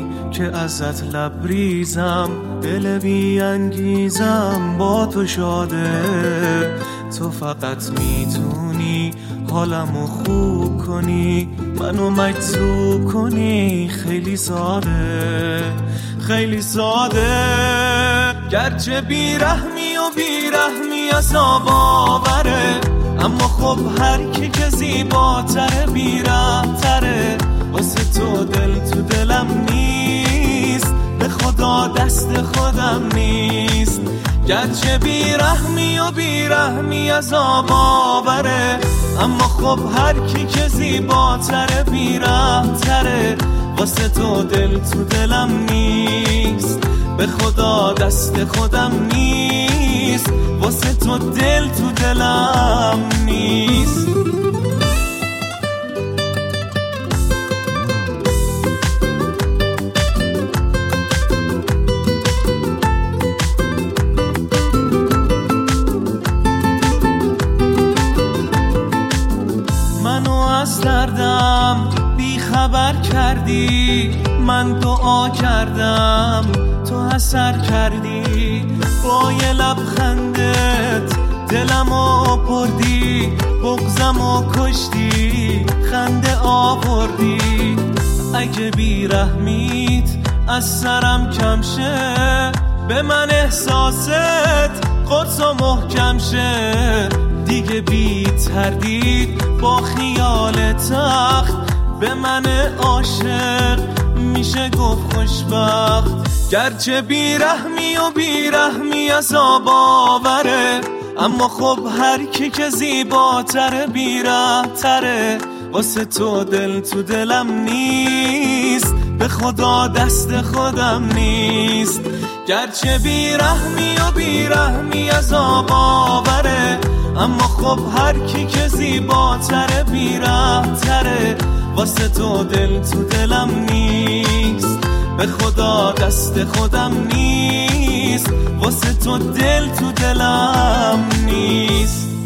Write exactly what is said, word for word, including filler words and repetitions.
که ازت لبریزم، دل بی انگیزم با تو شاده. تو فقط میتونی حالمو خوب کنی، منو مجذوب کنی. خیلی ساده، خیلی ساده، گرچه بیرحمی و بیرحمی عذاب آوره، اما خب هر کی که زیباتره بیرحم‌تره. واسه تو دل تو دلم نیست، به خدا دست خودم نیست. گرچه بیرحمی و بیرحمی عذاب آوره، اما خب هر کی که زیباتره بیرحم‌تره. واسه تو دل تو دلم نیست، به خدا دست خودم نیست. واسه تو دل تو دلم نیست. منو از دردم بی خبر کردی، من دعا کردم تو اثر کردی. با یه لبخندت دلمو بردی، بغضمو کشتی، خنده آوردی. اگه بیرحمیت از سرم کم شه، به من احساست قدس و محکم شه. دیگه بی تردید با خیال تخت، به من عاشق میشه گفت خوشبخت. گرچه بیرحمی و بیرحمی عذاب آوره، اما خب هر کی که زیباتره بیرحم‌تره. واسه تو دل تو دلم نیست، به خدا دست خودم نیست. گرچه بیرحمی و بیرحمی عذاب آوره، اما خب هر کی که زیباتره بیرحم‌تره. واسه تو دل تو دلم نیست، به خدا دست خودم نیست. واسه تو دل تو دلم نیست.